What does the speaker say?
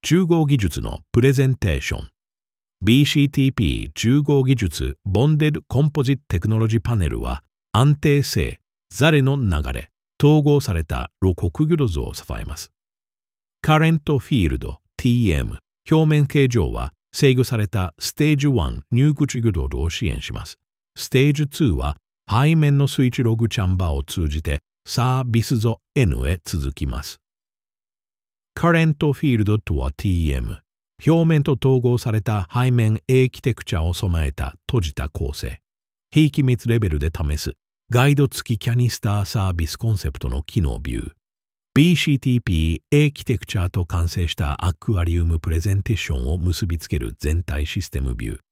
中合技術のプレゼンテーション。BCTP 中合技術ボンデルコンポジットテクノロジーパネルは安定性、ザレの流れ、統合された露黒魚度を支えます。カレントフィールド TM 表面形状は制御されたステージ1入口魚度を支援します。ステージ2は背面のスイッチログチャンバーを通じてサービスゾ N へ続きます。カレントフィールドとは TM 表面と統合された背面エーキテクチャを備えた閉じた構成。非機密レベルで試すガイド付きキャニスターサービスコンセプトの機能ビュー。BCTP エーキテクチャと完成したアクアリウムプレゼンテーションを結びつける全体システムビュー。